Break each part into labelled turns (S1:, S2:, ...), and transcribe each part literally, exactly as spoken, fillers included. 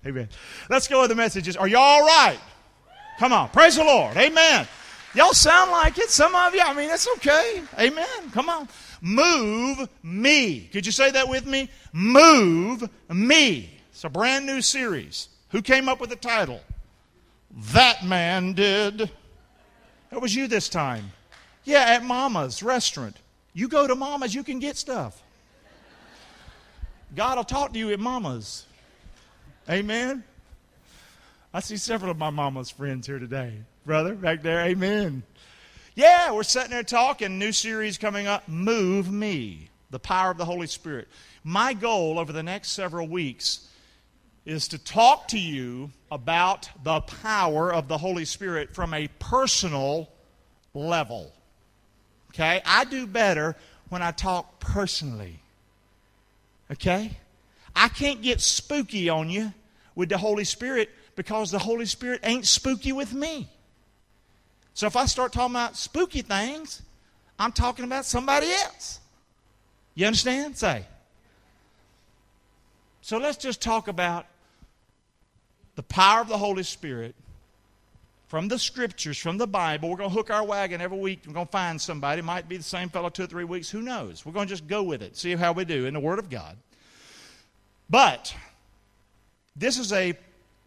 S1: Amen. Let's go with the messages. Are you all right? Come on. Praise the Lord. Amen. Y'all sound like it. Some of you, I mean, it's okay. Amen. Come on. Move me. Could you say that with me? Move me. It's a brand new series. Who came up with the title? That man did. It was you this time. Yeah, at Mama's restaurant. You go to Mama's, you can get stuff. God will talk to you at Mama's. Amen. I see several of my Mama's friends here today. Brother, back there, amen. Yeah, we're sitting there talking. New series coming up, Move Me, the power of the Holy Spirit. My goal over the next several weeks is to talk to you about the power of the Holy Spirit from a personal level. Okay? I do better when I talk personally. Okay? I can't get spooky on you with the Holy Spirit because the Holy Spirit ain't spooky with me. So if I start talking about spooky things, I'm talking about somebody else. You understand? Say. So let's just talk about the power of the Holy Spirit from the Scriptures, from the Bible. We're going to hook our wagon every week. We're going to find somebody. It might be the same fellow two or three weeks. Who knows? We're going to just go with it, see how we do in the Word of God. But this is a,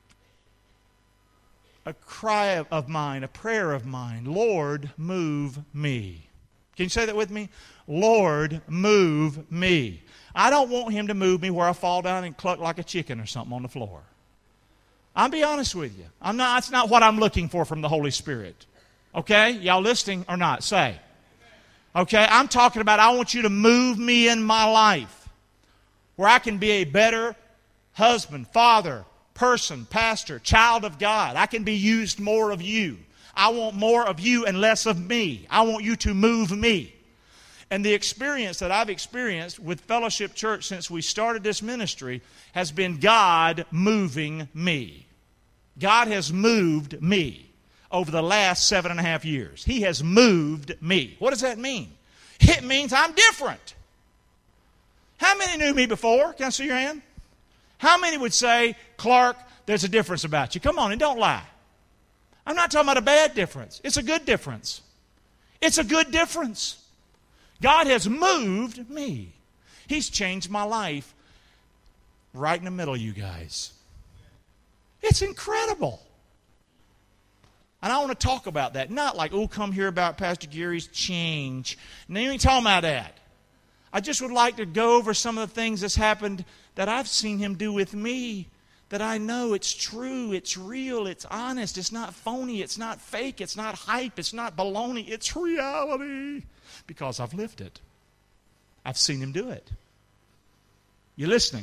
S1: a cry of, of mine, a prayer of mine. Lord, move me. Can you say that with me? Lord, move me. I don't want Him to move me where I fall down and cluck like a chicken or something on the floor. I'll be honest with you. I'm not, that's not what I'm looking for from the Holy Spirit. Okay? Y'all listening or not? Say. Okay? I'm talking about I want you to move me in my life where I can be a better husband, father, person, pastor, child of God. I can be used more of you. I want more of you and less of me. I want you to move me. And the experience that I've experienced with Fellowship Church since we started this ministry has been God moving me. God has moved me over the last seven and a half years. He has moved me. What does that mean? It means I'm different. How many knew me before? Can I see your hand? How many would say, Clark, there's a difference about you? Come on and don't lie. I'm not talking about a bad difference. It's a good difference. It's a good difference. God has moved me. He's changed my life right in the middle, you guys. It's incredible. And I want to talk about that. Not like, oh, come hear about Pastor Gary's change. No, you ain't talking about that. I just would like to go over some of the things that's happened that I've seen Him do with me, that I know it's true, it's real, it's honest, it's not phony, it's not fake, it's not hype, it's not baloney, it's reality. Because I've lived it. I've seen Him do it. You listening?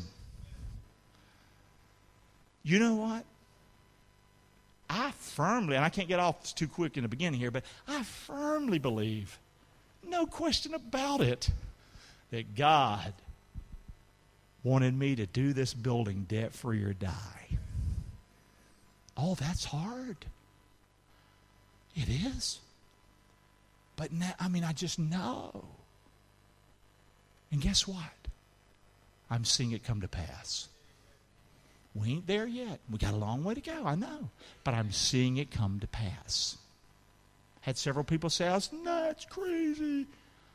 S1: You know what? I firmly, and I can't get off too quick in the beginning here, but I firmly believe, no question about it, that God wanted me to do this building debt-free or die. Oh, that's hard. It is. But now, I mean, I just know. And guess what? I'm seeing it come to pass. We ain't there yet. We got a long way to go, I know. But I'm seeing it come to pass. Had several people say, I was nuts, crazy.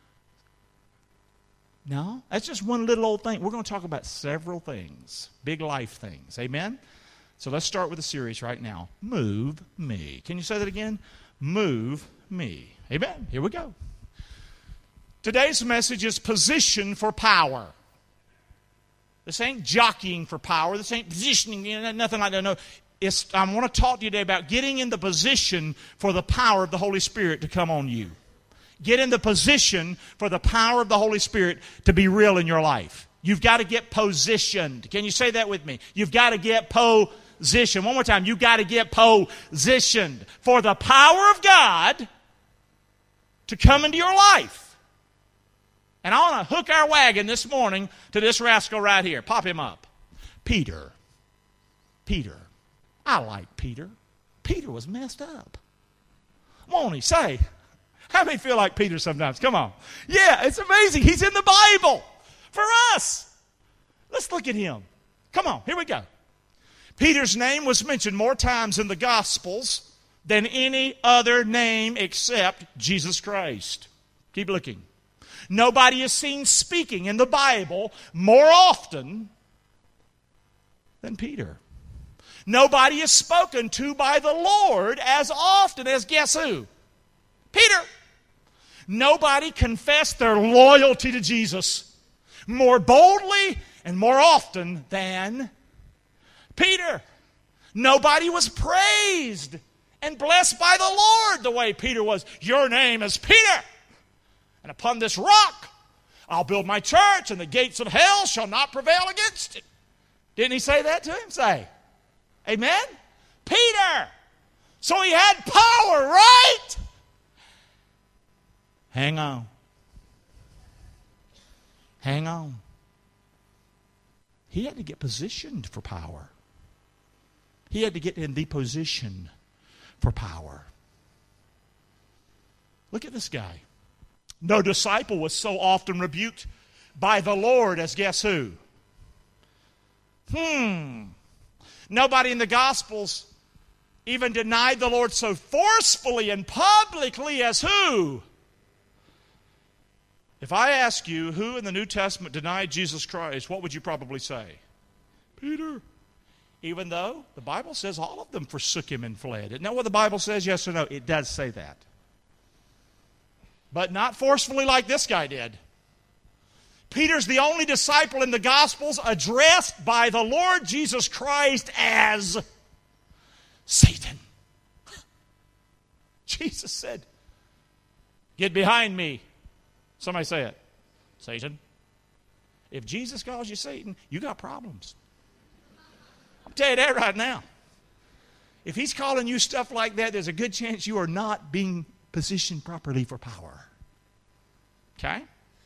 S1: No, that's just one little old thing. We're going to talk about several things, big life things. Amen? So let's start with the series right now. Move me. Can you say that again? Move me. Amen. Here we go. Today's message is position for power. This ain't jockeying for power. This ain't positioning, you know, nothing like that. No, it's, I want to talk to you today about getting in the position for the power of the Holy Spirit to come on you. Get in the position for the power of the Holy Spirit to be real in your life. You've got to get positioned. Can you say that with me? You've got to get positioned. One more time. You've got to get positioned for the power of God to come into your life. And I want to hook our wagon this morning to this rascal right here. Pop him up. Peter. Peter. I like Peter. Peter was messed up. Won't he? Say. How many feel like Peter sometimes? Come on. Yeah, it's amazing. He's in the Bible for us. Let's look at him. Come on. Here we go. Peter's name was mentioned more times in the Gospels than any other name except Jesus Christ. Keep looking. Nobody is seen speaking in the Bible more often than Peter. Nobody is spoken to by the Lord as often as guess who? Peter. Nobody confessed their loyalty to Jesus more boldly and more often than Peter. Nobody was praised and blessed by the Lord the way Peter was. Your name is Peter, and upon this rock I'll build my church, and the gates of hell shall not prevail against it. Didn't he say that to him? Say, amen? Peter. So he had power, right? Hang on. Hang on. He had to get positioned for power. He had to get in the position for power. Look at this guy. No disciple was so often rebuked by the Lord as guess who? Hmm. Nobody in the Gospels even denied the Lord so forcefully and publicly as who? If I ask you who in the New Testament denied Jesus Christ, what would you probably say? Peter. Even though the Bible says all of them forsook him and fled. Isn't that what the Bible says? Yes or no? It does say that. But not forcefully like this guy did. Peter's the only disciple in the Gospels addressed by the Lord Jesus Christ as Satan. Jesus said, "Get behind me." Somebody say it. Satan. If Jesus calls you Satan, you got problems. I'll tell you that right now. If he's calling you stuff like that, there's a good chance you are not being positioned properly for power. Okay?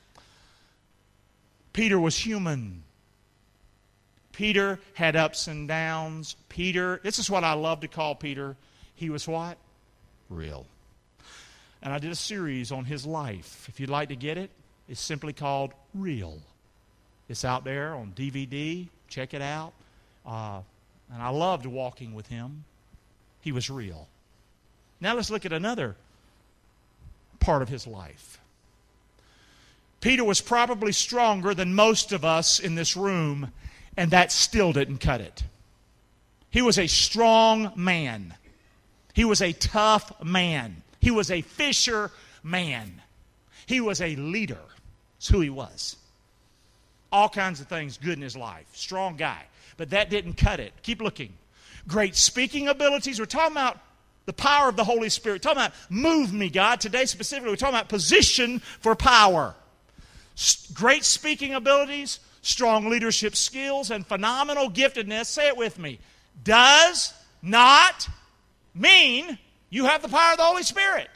S1: Peter was human. Peter had ups and downs. Peter, this is what I love to call Peter. He was what? Real. And I did a series on his life. If you'd like to get it, it's simply called Real. It's out there on D V D. Check it out. Uh, and I loved walking with him. He was real. Now let's look at another part of his life. Peter was probably stronger than most of us in this room, and that still didn't cut it. He was a strong man. He was a tough man. He was a fisher man. He was a leader. That's who he was. All kinds of things good in his life. Strong guy. But that didn't cut it. Keep looking. Great speaking abilities. We're talking about the power of the Holy Spirit. We're talking about move me, God. Today specifically, we're talking about position for power. S- great speaking abilities, strong leadership skills, and phenomenal giftedness. Say it with me. Does not mean you have the power of the Holy Spirit.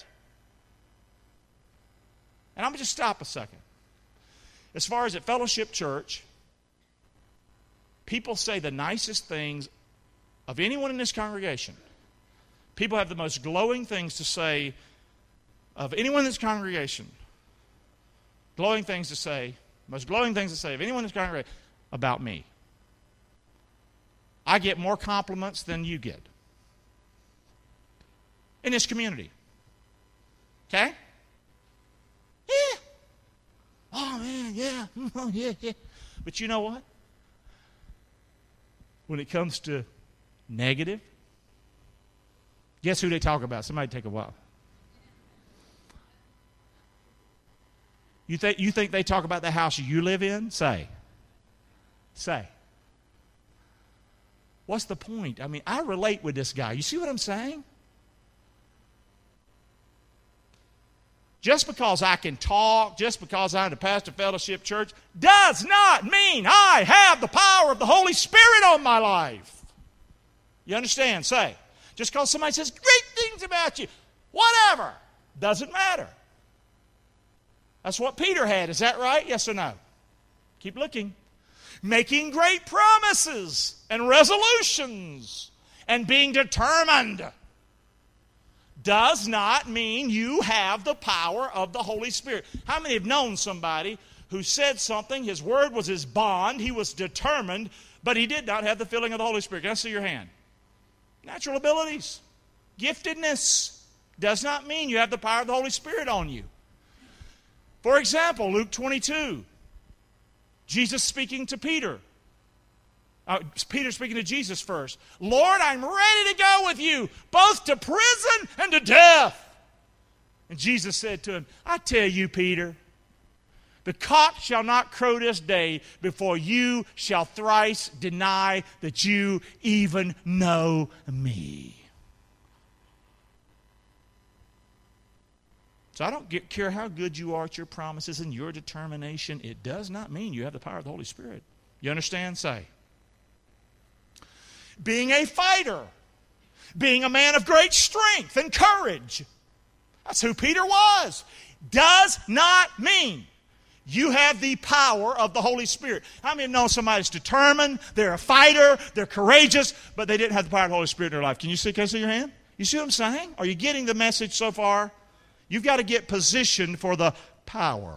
S1: And I'm going to just stop a second. As far as at Fellowship Church, people say the nicest things of anyone in this congregation. People have the most glowing things to say of anyone in this congregation. Glowing things to say, most glowing things to say of anyone in this congregation about me. I get more compliments than you get in this community. Okay? Yeah. Oh, man, yeah. Oh, yeah, yeah. But you know what? When it comes to negative, guess who they talk about? Somebody take a while. You think, you think they talk about the house you live in? Say. Say. What's the point? I mean, I relate with this guy. You see what I'm saying? Just because I can talk, just because I'm the pastor of Fellowship Church, does not mean I have the power of the Holy Spirit on my life. You understand? Say. Just because somebody says great things about you, whatever, doesn't matter. That's what Peter had. Is that right? Yes or no? Keep looking. Making great promises and resolutions and being determined does not mean you have the power of the Holy Spirit. How many have known somebody who said something, his word was his bond, he was determined, but he did not have the filling of the Holy Spirit. Can I see your hand? Natural abilities, giftedness does not mean you have the power of the Holy Spirit on you. For example, Luke twenty-two, Jesus speaking to Peter. Uh, Peter speaking to Jesus first. Lord, I'm ready to go with you, both to prison and to death. And Jesus said to him, I tell you, Peter, the cock shall not crow this day before you shall thrice deny that you even know me. So I don't get, care how good you are at your promises and your determination. It does not mean you have the power of the Holy Spirit. You understand? Say. Being a fighter. Being a man of great strength and courage. That's who Peter was. Does not mean you have the power of the Holy Spirit. How many know somebody's determined, they're a fighter, they're courageous, but they didn't have the power of the Holy Spirit in their life? Can you see, can I see your hand? You see what I'm saying? Are you getting the message so far? You've got to get positioned for the power.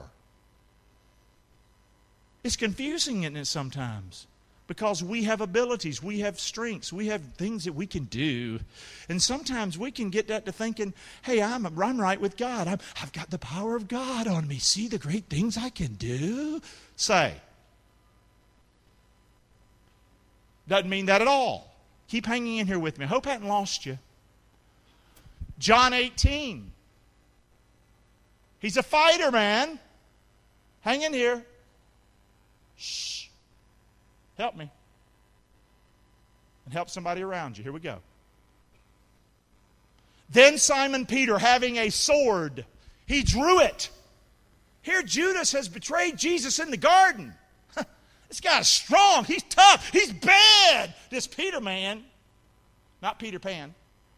S1: It's confusing, isn't it, sometimes? Because we have abilities, we have strengths, we have things that we can do. And sometimes we can get that to thinking, hey, I'm, I'm right with God. I'm, I've got the power of God on me. See the great things I can do? Say. Doesn't mean that at all. Keep hanging in here with me. I hope I haven't lost you. John eighteen. He's a fighter, man. Hang in here. Shh. Help me. And help somebody around you. Here we go. Then Simon Peter, having a sword, he drew it. Here Judas has betrayed Jesus in the garden. This guy's strong. He's tough. He's bad. This Peter man, not Peter Pan.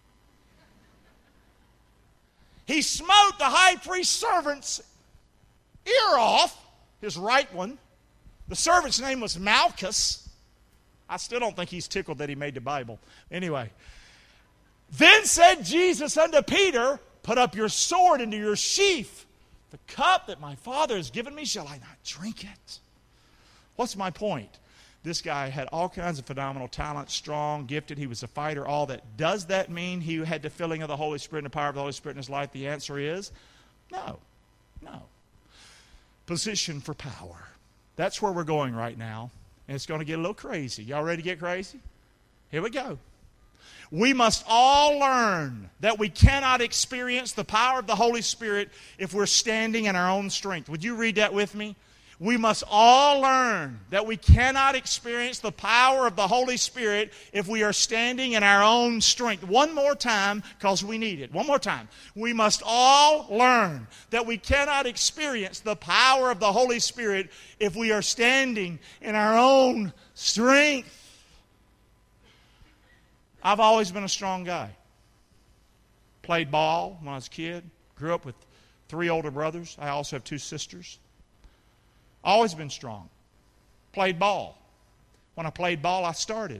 S1: He smote the high priest's servant's ear off, his right one. The servant's name was Malchus. I still don't think he's tickled that he made the Bible. Anyway. Then said Jesus unto Peter, put up your sword into your sheath. The cup that my Father has given me, shall I not drink it? What's my point? This guy had all kinds of phenomenal talent, strong, gifted. He was a fighter, all that. Does that mean he had the filling of the Holy Spirit and the power of the Holy Spirit in his life? The answer is no. No. Position for power. That's where we're going right now. And it's going to get a little crazy. Y'all ready to get crazy? Here we go. We must all learn that we cannot experience the power of the Holy Spirit if we're standing in our own strength. Would you read that with me? We must all learn that we cannot experience the power of the Holy Spirit if we are standing in our own strength. One more time, because we need it. One more time. We must all learn that we cannot experience the power of the Holy Spirit if we are standing in our own strength. I've always been a strong guy. Played ball when I was a kid. Grew up with three older brothers. I also have two sisters. Always been strong. Played ball. When I played ball, I started.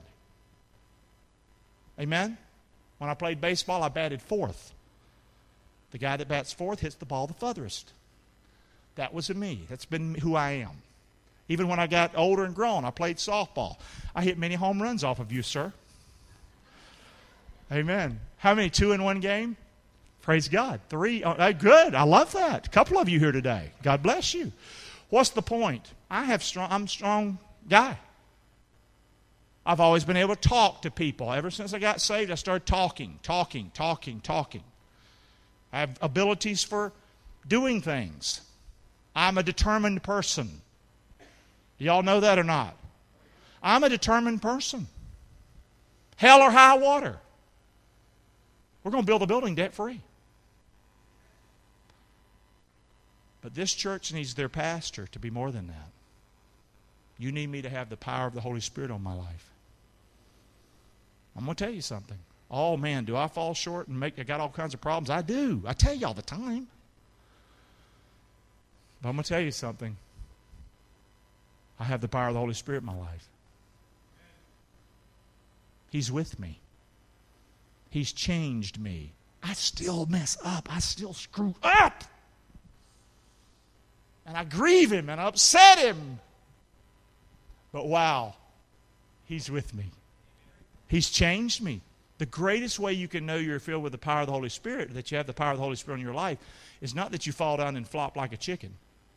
S1: Amen? When I played baseball, I batted fourth. The guy that bats fourth hits the ball the furthest. That was me. That's been who I am. Even when I got older and grown, I played softball. I hit many home runs off of you, sir. Amen. How many? Two in one game? Praise God. Three. Oh, good. I love that. A couple of you here today. God bless you. What's the point? I have strong, I'm a strong guy. I've always been able to talk to people. Ever since I got saved, I started talking, talking, talking, talking. I have abilities for doing things. I'm a determined person. Do y'all know that or not? I'm a determined person. Hell or high water. We're going to build a building debt-free. But this church needs their pastor to be more than that. You need me to have the power of the Holy Spirit on my life. I'm going to tell you something. Oh, man, do I fall short and make? I got all kinds of problems? I do. I tell you all the time. But I'm going to tell you something. I have the power of the Holy Spirit in my life. He's with me. He's changed me. I still mess up. I still screw up. And I grieve him and I upset him. But wow, He's with me. He's changed me. The greatest way you can know you're filled with the power of the Holy Spirit, that you have the power of the Holy Spirit in your life, is not that you fall down and flop like a chicken,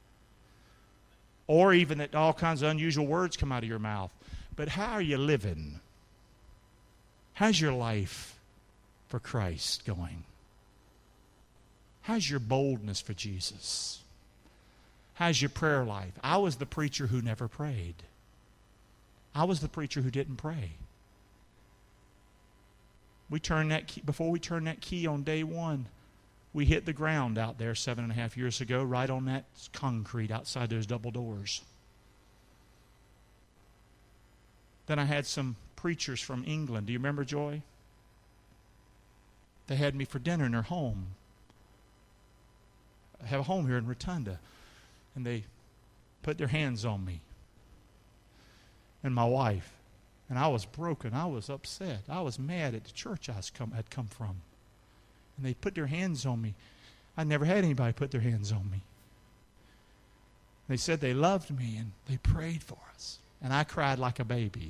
S1: or even that all kinds of unusual words come out of your mouth. But how are you living? How's your life for Christ going? How's your boldness for Jesus? How's your prayer life? I was the preacher who never prayed. I was the preacher who didn't pray. We turned that key, before we turned that key on day one, we hit the ground out there seven and a half years ago, right on that concrete outside those double doors. Then I had some preachers from England. Do you remember, Joy? They had me for dinner in their home. I have a home here in Rotunda. And they put their hands on me and my wife. And I was broken. I was upset. I was mad at the church I was come, had come from. And they put their hands on me. I never had anybody put their hands on me. They said they loved me and they prayed for us. And I cried like a baby.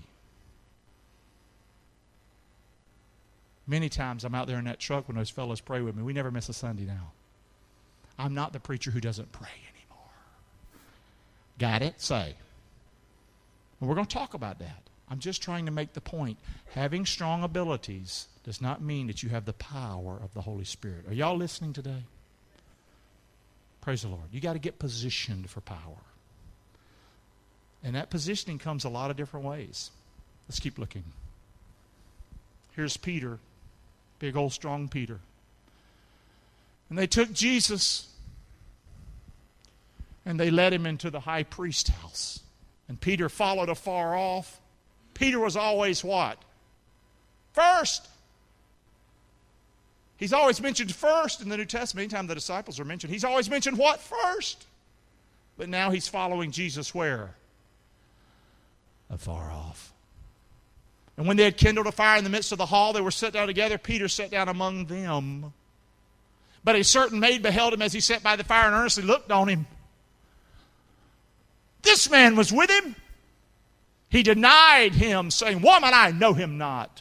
S1: Many times I'm out there in that truck when those fellows pray with me. We never miss a Sunday now. I'm not the preacher who doesn't pray anymore. Got it? Say. And we're going to talk about that. I'm just trying to make the point. Having strong abilities does not mean that you have the power of the Holy Spirit. Are y'all listening today? Praise the Lord. You got to get positioned for power. And that positioning comes a lot of different ways. Let's keep looking. Here's Peter, big old strong Peter. And they took Jesus and they led him into the high priest's house. And Peter followed afar off. Peter was always what? First. He's always mentioned first in the New Testament. Anytime the disciples are mentioned, he's always mentioned what? First. But now he's following Jesus where? Afar off. And when they had kindled a fire in the midst of the hall, they were set down together. Peter sat down among them. But a certain maid beheld him as he sat by the fire and earnestly looked on him. This man was with him. He denied him, saying, Woman, I know him not.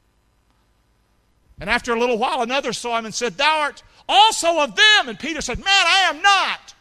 S1: And after a little while, another saw him and said, Thou art also of them. And Peter said, Man, I am not.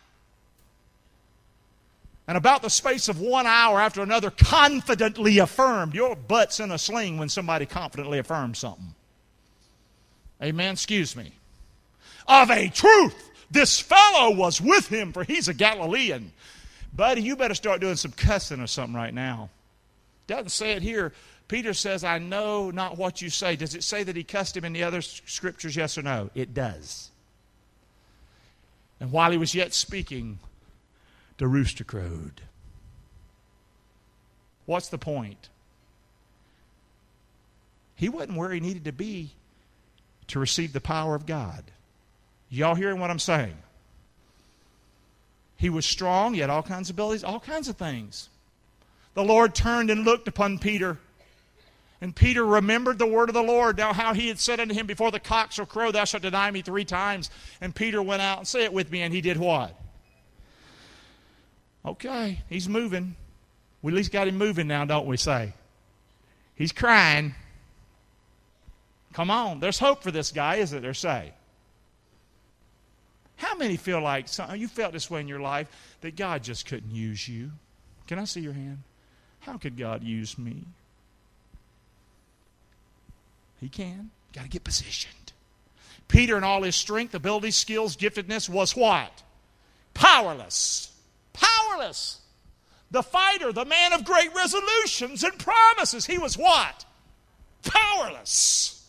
S1: And about the space of one hour after another confidently affirmed. Your butt's in a sling when somebody confidently affirms something. Amen? Excuse me. Of a truth, this fellow was with him, for he's a Galilean. Buddy, you better start doing some cussing or something right now. Doesn't say it here. Peter says, I know not what you say. Does it say that he cussed him in the other scriptures, yes or no? It does. And while he was yet speaking, the rooster crowed. What's the point? He wasn't where he needed to be to receive the power of God. Y'all hearing what I'm saying? He was strong. He had all kinds of abilities, all kinds of things. The Lord turned and looked upon Peter. And Peter remembered the word of the Lord, now how he had said unto him, Before the cock shall crow, thou shalt deny me three times. And Peter went out, and say it with me, and he did what? Okay, he's moving. We at least got him moving now, don't we say? He's crying. Come on, there's hope for this guy, isn't there, say? How many feel like, you felt this way in your life, that God just couldn't use you? Can I see your hand? How could God use me? He can. Got to get positioned. Peter, in all his strength, ability, skills, giftedness, was what? Powerless. Powerless. The fighter, the man of great resolutions and promises. He was what? Powerless.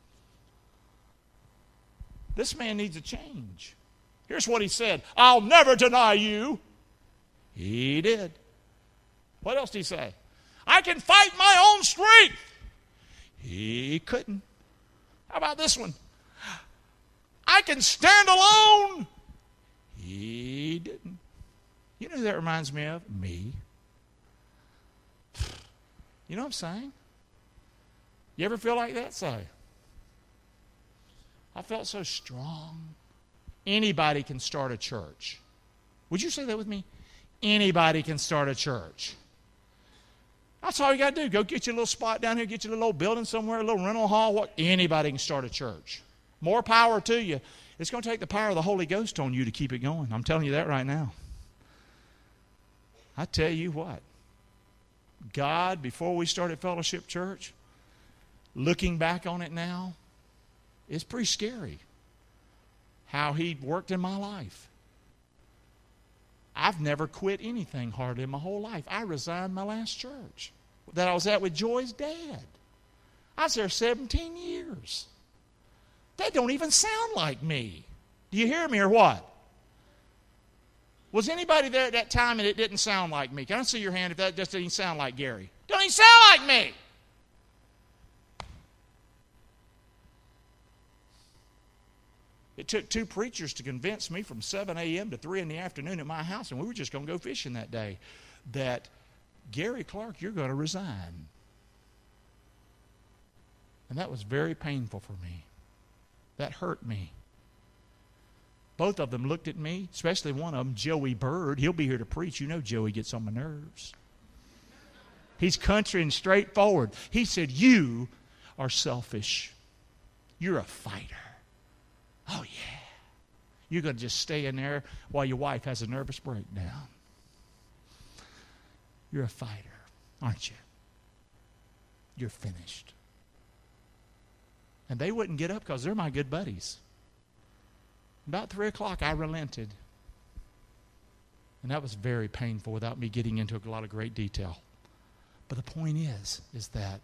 S1: This man needs a change. Here's what he said. I'll never deny you. He did. What else did he say? I can fight my own strength. He couldn't. How about this one? I can stand alone. He didn't. You know who that reminds me of? Me. You know what I'm saying? You ever feel like that? Say. I felt so strong. Anybody can start a church. Would you say that with me? Anybody can start a church. That's all you got to do. Go get you a little spot down here, get you a little old building somewhere, a little rental hall. What? Anybody can start a church. More power to you. It's going to take the power of the Holy Ghost on you to keep it going. I'm telling you that right now. I tell you what. God, before we started Fellowship Church, looking back on it now, it's pretty scary how He worked in my life. I've never quit anything hardly in my whole life. I resigned my last church that I was at with Joy's dad. I was there seventeen years. They don't even sound like me. Do you hear me or what? Was anybody there at that time and it didn't sound like me? Can I see your hand if that just didn't sound like Gary? Don't even sound like me. It took two preachers to convince me from seven a.m. to three in the afternoon at my house, and we were just going to go fishing that day, that, Gary Clark, you're going to resign. And that was very painful for me. That hurt me. Both of them looked at me, especially one of them, Joey Bird. He'll be here to preach. You know Joey gets on my nerves. He's country and straightforward. He said, you are selfish. You're a fighter. Oh, yeah. You're going to just stay in there while your wife has a nervous breakdown. You're a fighter, aren't you? You're finished. And they wouldn't get up because they're my good buddies. About three o'clock, I relented. And that was very painful without me getting into a lot of great detail. But the point is, is that,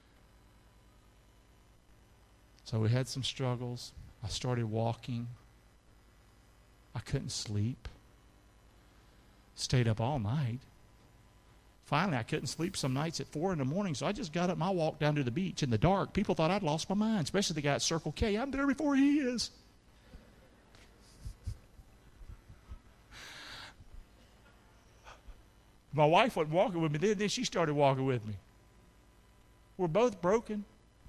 S1: so we had some struggles. I started walking. I couldn't sleep. Stayed up all night. Finally, I couldn't sleep some nights at four in the morning, so I just got up and I walked down to the beach in the dark. People thought I'd lost my mind, especially the guy at Circle K. I'm there before he is. My wife wasn't walking with me then, then she started walking with me. We're both broken.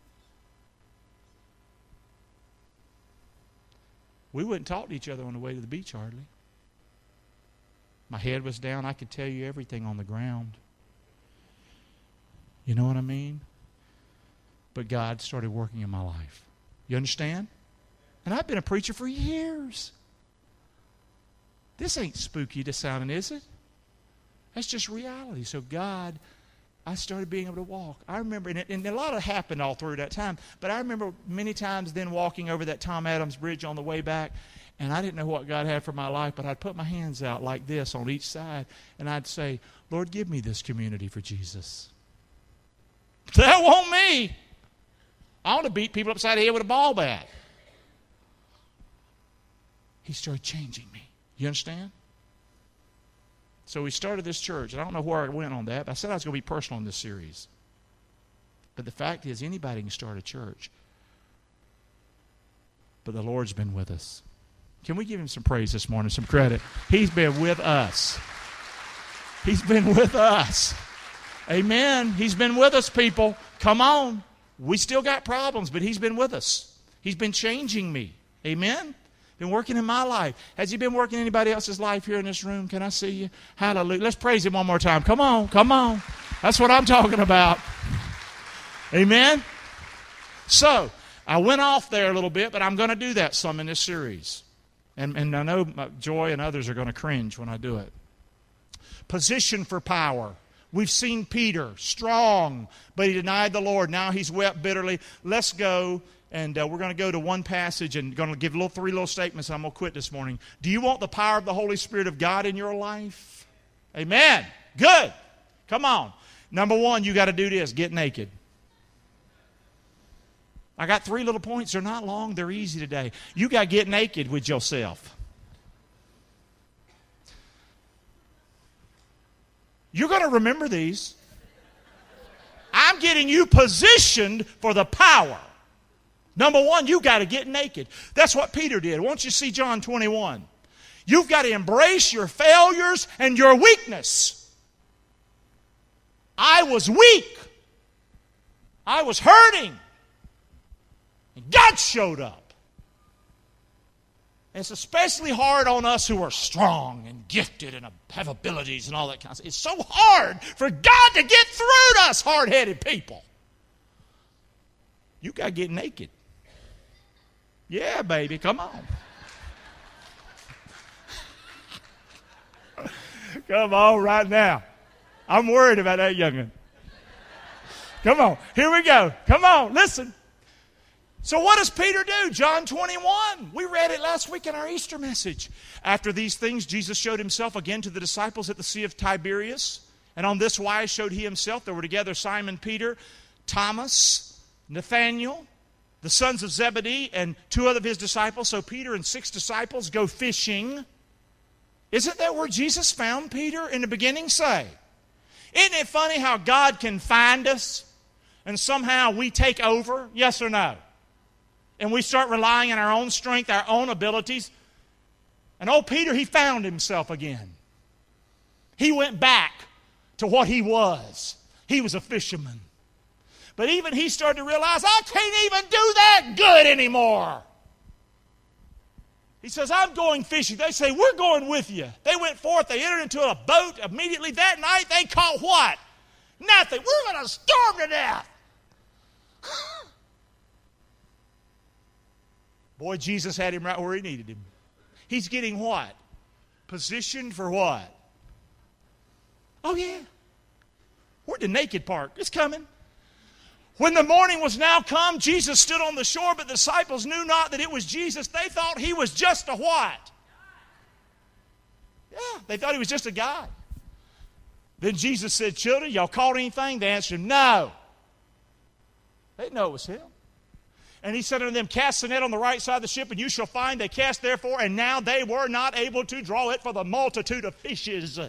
S1: We wouldn't talk to each other on the way to the beach hardly. My head was down. I could tell you everything on the ground. You know what I mean? But God started working in my life. You understand? And I've been a preacher for years. This ain't spooky to sounding, is it? That's just reality. So God, I started being able to walk. I remember, and, it, and a lot of happened all through that time, but I remember many times then walking over that Tom Adams Bridge on the way back, and I didn't know what God had for my life, but I'd put my hands out like this on each side, and I'd say, Lord, give me this community for Jesus. That won't me. I want to beat people upside the head with a ball bat. He started changing me. You understand? So we started this church. I don't know where I went on that, but I said I was going to be personal in this series. But the fact is, anybody can start a church. But the Lord's been with us. Can we give Him some praise this morning, some credit? He's been with us. He's been with us. Amen. He's been with us, people. Come on. We still got problems, but He's been with us. He's been changing me. Amen. Been working in my life. Has He been working in anybody else's life here in this room? Can I see you? Hallelujah. Let's praise Him one more time. Come on. Come on. That's what I'm talking about. Amen. So, I went off there a little bit, but I'm going to do that some in this series. And, and I know Joy and others are going to cringe when I do it. Position for power. We've seen Peter, strong, but he denied the Lord. Now he's wept bitterly. Let's go, and uh, we're going to go to one passage and going to give little three little statements, and I'm going to quit this morning. Do you want the power of the Holy Spirit of God in your life? Amen. Good. Come on. Number one, you got to do this. Get naked. I got three little points. They're not long. They're easy today. You got to get naked with yourself. You're going to remember these. I'm getting you positioned for the power. Number one, you got to get naked. That's what Peter did. Won't you see John twenty-one? You've got to embrace your failures and your weakness. I was weak. I was hurting. And God showed up. And it's especially hard on us who are strong and gifted and have abilities and all that kind of stuff. It's so hard for God to get through to us hard-headed people. You got to get naked. Yeah, baby, come on. Come on right now. I'm worried about that young'un. Come on, here we go. Come on, listen. So what does Peter do? John twenty-one. We read it last week in our Easter message. After these things, Jesus showed himself again to the disciples at the Sea of Tiberias. And on this wise showed he himself. There were together Simon Peter, Thomas, Nathanael, the sons of Zebedee, and two other of his disciples. So Peter and six disciples go fishing. Isn't that where Jesus found Peter in the beginning? Say. Isn't it funny how God can find us and somehow we take over? Yes or no? And we start relying on our own strength, our own abilities. And old Peter, he found himself again. He went back to what he was. He was a fisherman. But even he started to realize, I can't even do that good anymore. He says, I'm going fishing. They say, we're going with you. They went forth. They entered into a boat. Immediately that night, they caught what? Nothing. We're going to starve to death. Boy, Jesus had him right where he needed him. He's getting what? Positioned for what? Oh, yeah. Where'd the naked part? It's coming. When the morning was now come, Jesus stood on the shore, but the disciples knew not that it was Jesus. They thought he was just a what? Yeah, they thought he was just a guy. Then Jesus said, children, y'all caught anything? They answered him, no. They didn't know it was him. And he said unto them, cast the net on the right side of the ship, and you shall find. They cast therefore, and now they were not able to draw it for the multitude of fishes.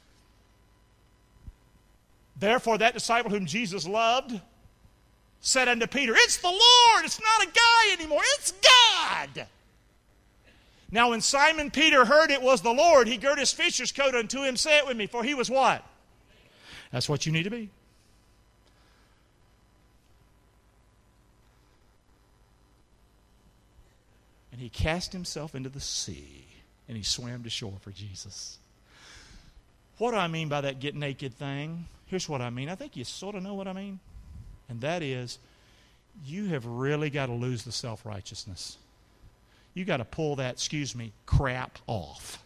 S1: Therefore that disciple whom Jesus loved said unto Peter, it's the Lord. It's not a guy anymore. It's God. Now when Simon Peter heard it was the Lord, he girt his fisher's coat unto him. Say it with me, for he was what? That's what you need to be. And he cast himself into the sea, and he swam to shore for Jesus. What do I mean by that get naked thing? Here's what I mean. I think you sort of know what I mean. And that is, you have really got to lose the self-righteousness. You got to pull that, excuse me, crap off.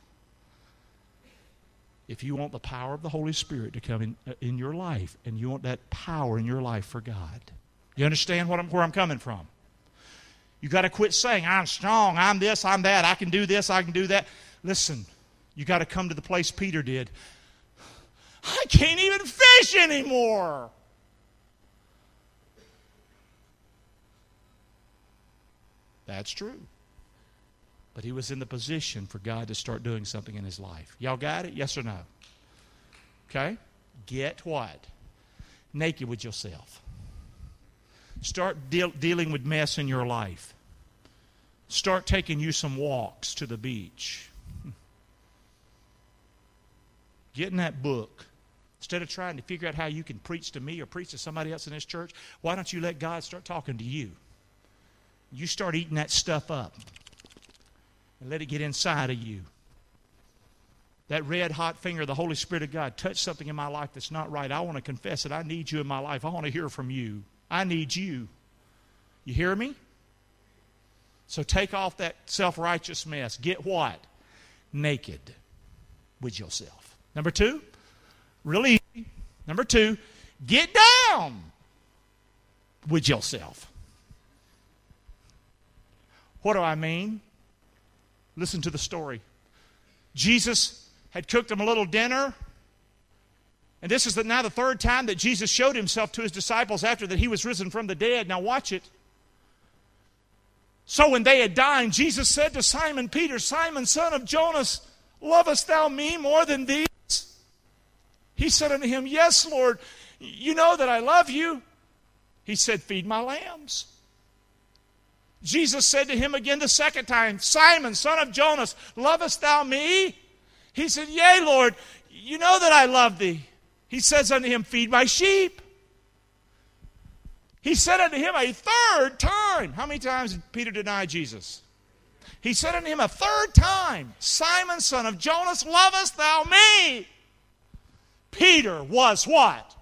S1: If you want the power of the Holy Spirit to come in, uh, in your life, and you want that power in your life for God. You understand what I'm, where I'm coming from? You got to quit saying, I'm strong, I'm this, I'm that, I can do this, I can do that. Listen, you got to come to the place Peter did. I can't even fish anymore. That's true. But he was in the position for God to start doing something in his life. Y'all got it? Yes or no? Okay? Get what? Naked with yourself. Start deal, dealing with mess in your life. Start taking you some walks to the beach. Get in that book. Instead of trying to figure out how you can preach to me or preach to somebody else in this church, why don't you let God start talking to you? You start eating that stuff up and let it get inside of you. That red hot finger of the Holy Spirit of God touched something in my life that's not right. I want to confess it. I need you in my life. I want to hear from you. I need you. You hear me? So take off that self-righteous mess. Get what? Naked with yourself. Number two, really easy. Number two, get down with yourself. What do I mean? Listen to the story. Jesus had cooked them a little dinner. And this is the, now the third time that Jesus showed himself to his disciples after that he was risen from the dead. Now watch it. So when they had dined, Jesus said to Simon Peter, Simon, son of Jonas, lovest thou me more than these? He said unto him, yes, Lord, you know that I love you. He said, feed my lambs. Jesus said to him again the second time, Simon, son of Jonas, lovest thou me? He said, yea, Lord, you know that I love thee. He says unto him, feed my sheep. He said unto him a third time. How many times did Peter deny Jesus? He said unto him a third time, Simon, son of Jonas, lovest thou me? Peter was what?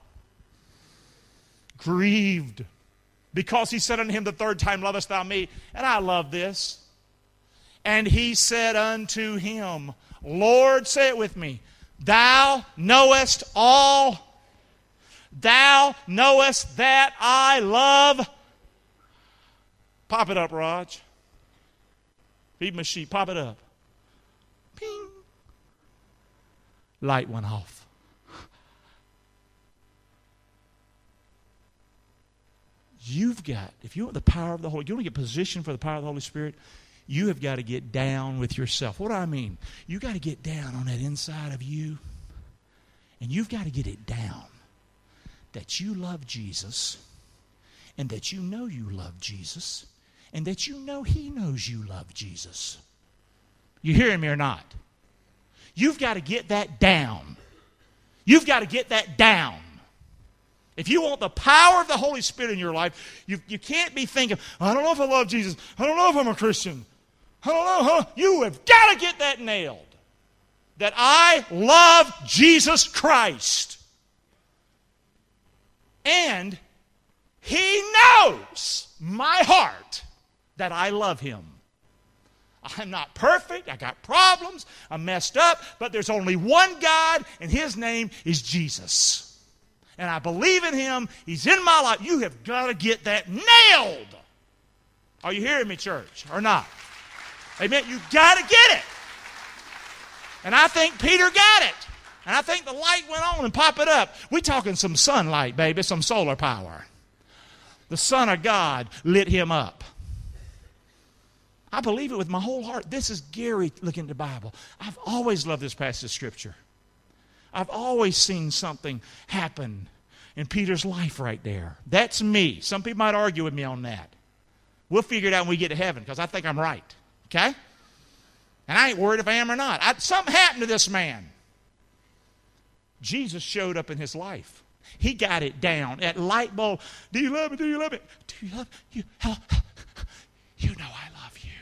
S1: Grieved. Because he said unto him the third time, lovest thou me? And I love this. And he said unto him, Lord, say it with me, thou knowest all. Thou knowest that I love. Pop it up, Raj. Feed my sheep. Pop it up. Ping. Light went off. You've got, if you want the power of the Holy, you want to get positioned for the power of the Holy Spirit, you have got to get down with yourself. What do I mean? You got to get down on that inside of you, and you've got to get it down that you love Jesus, and that you know you love Jesus, and that you know He knows you love Jesus. You hearing me or not? You've got to get that down. You've got to get that down. If you want the power of the Holy Spirit in your life, you, you can't be thinking, I don't know if I love Jesus. I don't know if I'm a Christian. I don't know. Huh? You have got to get that nailed. That I love Jesus Christ. And He knows my heart that I love Him. I'm not perfect. I got problems. I'm messed up. But there's only one God, and His name is Jesus. And I believe in Him. He's in my life. You have got to get that nailed. Are you hearing me, church, or not? Amen. You've got to get it. And I think Peter got it. And I think the light went on and pop it up. We're talking some sunlight, baby, some solar power. The Son of God lit him up. I believe it with my whole heart. This is Gary looking at the Bible. I've always loved this passage of Scripture. I've always seen something happen in Peter's life right there. That's me. Some people might argue with me on that. We'll figure it out when we get to heaven because I think I'm right. Okay? And I ain't worried if I am or not. I, something happened to this man. Jesus showed up in his life. He got it down. That light bulb. Do you love me? Do you love me? Do you love me? You, you know I love you.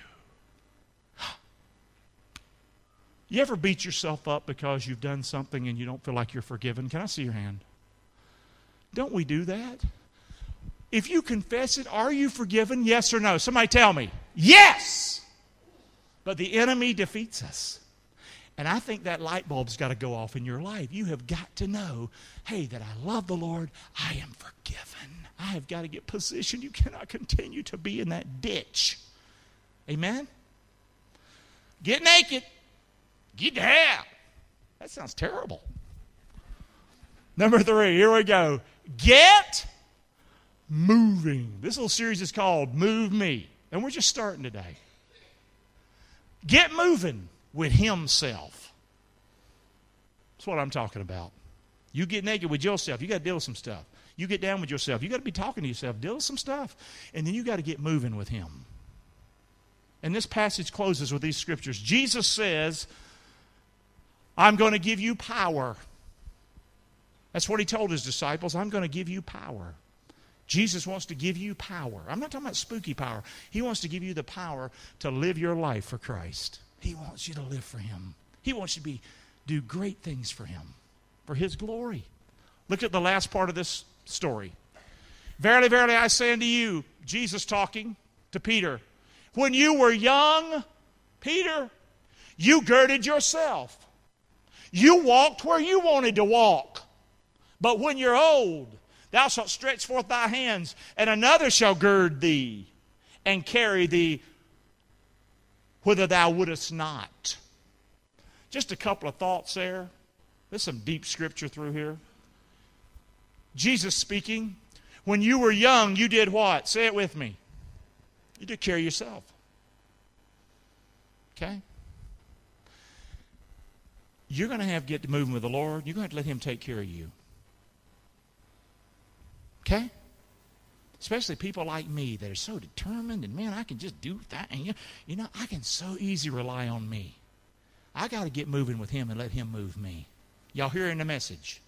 S1: You ever beat yourself up because you've done something and you don't feel like you're forgiven? Can I see your hand? Don't we do that? If you confess it, are you forgiven? Yes or no? Somebody tell me. Yes! But the enemy defeats us. And I think that light bulb's got to go off in your life. You have got to know, hey, that I love the Lord. I am forgiven. I have got to get positioned. You cannot continue to be in that ditch. Amen? Get naked. Get down. That sounds terrible. Number three, here we go. Get moving. This little series is called Move Me. And we're just starting today. Get moving with Himself. That's what I'm talking about. You get naked with yourself. You got to deal with some stuff. You get down with yourself. You got to be talking to yourself. Deal with some stuff. And then you got to get moving with Him. And this passage closes with these scriptures. Jesus says, I'm going to give you power. That's what He told His disciples. I'm going to give you power. Jesus wants to give you power. I'm not talking about spooky power. He wants to give you the power to live your life for Christ. He wants you to live for Him. He wants you to be, do great things for Him, for His glory. Look at the last part of this story. Verily, verily, I say unto you, Jesus talking to Peter, when you were young, Peter, you girded yourself. You walked where you wanted to walk. But when you're old, thou shalt stretch forth thy hands, and another shall gird thee and carry thee whither thou wouldest not. Just a couple of thoughts there. There's some deep scripture through here. Jesus speaking, when you were young, you did what? Say it with me. You took care of yourself. Okay? You're going to have to get to moving with the Lord. You're going to have to let Him take care of you. Okay? Especially people like me that are so determined and, man, I can just do that. And, you, you know, I can so easy rely on me. I got to get moving with Him and let Him move me. Y'all hearing the message?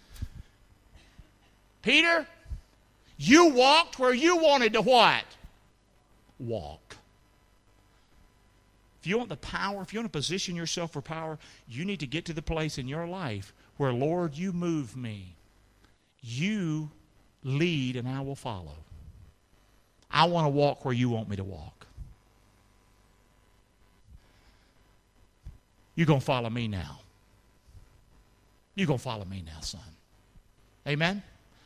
S1: Peter, you walked where you wanted to what? Walk. If you want the power, if you want to position yourself for power, you need to get to the place in your life where, Lord, you move me. You lead and I will follow. I want to walk where you want me to walk. You're going to follow me now. You're going to follow me now, son. Amen?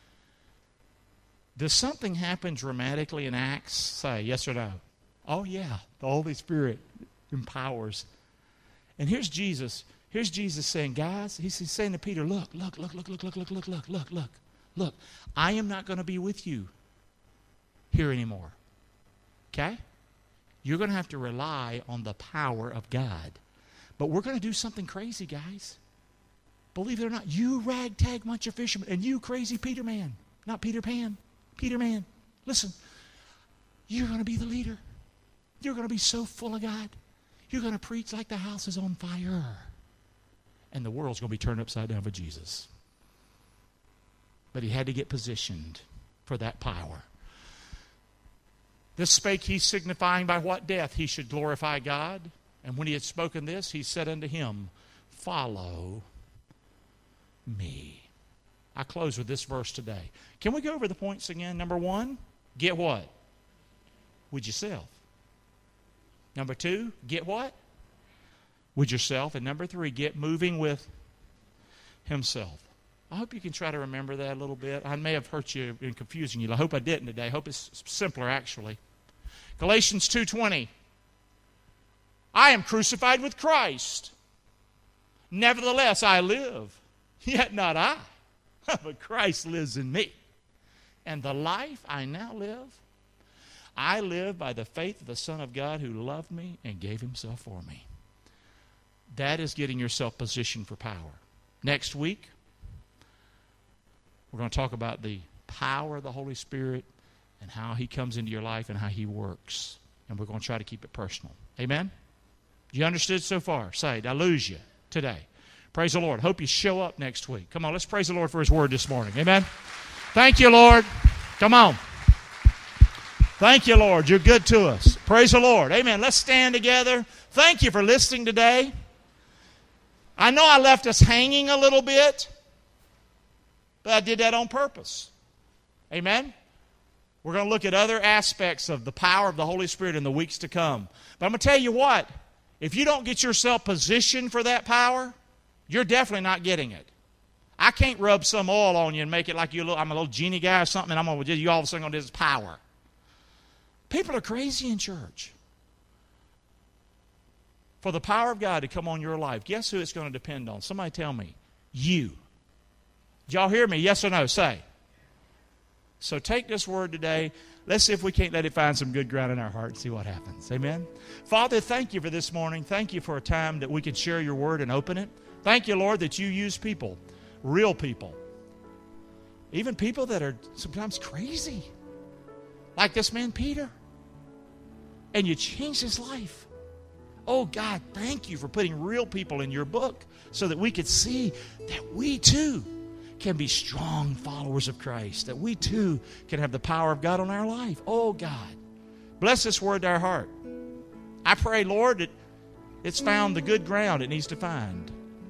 S1: Does something happen dramatically in Acts? Say yes or no. Oh, yeah. The Holy Spirit empowers. And here's Jesus. Here's Jesus saying, guys, he's saying to Peter, look, look, look, look, look, look, look, look, look, look, look, look. I am not going to be with you here anymore. Okay? You're going to have to rely on the power of God. But we're going to do something crazy, guys. Believe it or not, you ragtag bunch of fishermen, and you crazy Peter Man, not Peter Pan, Peter Man. Listen, you're going to be the leader. You're going to be so full of God. You're going to preach like the house is on fire. And the world's going to be turned upside down for Jesus. But he had to get positioned for that power. This spake he, signifying by what death he should glorify God. And when he had spoken this, he said unto him, follow me. I close with this verse today. Can we go over the points again? Number one, get what? With yourself. Number two, get what? With yourself. And number three, get moving with himself. I hope you can try to remember that a little bit. I may have hurt you and confusing you. I hope I didn't today. I hope it's simpler, actually. Galatians two twenty. I am crucified with Christ. Nevertheless, I live. Yet not I, but Christ lives in me. And the life I now live, I live by the faith of the Son of God who loved me and gave himself for me. That is getting yourself positioned for power. Next week, we're going to talk about the power of the Holy Spirit and how he comes into your life and how he works. And we're going to try to keep it personal. Amen? You understood so far? Say, did I lose you today? Praise the Lord. Hope you show up next week. Come on, let's praise the Lord for his word this morning. Amen? Thank you, Lord. Come on. Thank you, Lord. You're good to us. Praise the Lord. Amen. Let's stand together. Thank you for listening today. I know I left us hanging a little bit, but I did that on purpose. Amen? We're going to look at other aspects of the power of the Holy Spirit in the weeks to come. But I'm going to tell you what. If you don't get yourself positioned for that power, you're definitely not getting it. I can't rub some oil on you and make it like you a little, I'm a little genie guy or something, and I'm going to you all of a sudden going to do this power. People are crazy in church. For the power of God to come on your life, guess who it's going to depend on? Somebody tell me. You. Did y'all hear me? Yes or no? Say. So take this word today. Let's see if we can't let it find some good ground in our heart and see what happens. Amen? Father, thank you for this morning. Thank you for a time that we can share your word and open it. Thank you, Lord, that you use people, real people, even people that are sometimes crazy, like this man Peter, and you changed his life. Oh, God, thank you for putting real people in your book so that we could see that we, too, can be strong followers of Christ, that we too can have the power of God on our life. Oh, God, bless this word to our heart. I pray, Lord, that it's found the good ground it needs to find.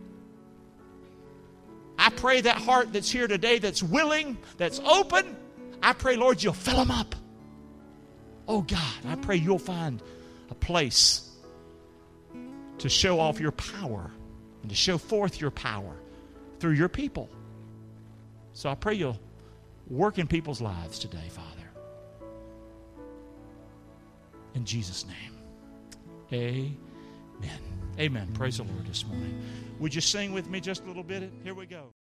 S1: I pray that heart that's here today that's willing, that's open, I pray, Lord, you'll fill them up. Oh, God, I pray you'll find a place to show off your power and to show forth your power through your people. So I pray you'll work in people's lives today, Father. In Jesus' name. Amen. Amen. Praise the Lord this morning. Would you sing with me just a little bit? Here we go.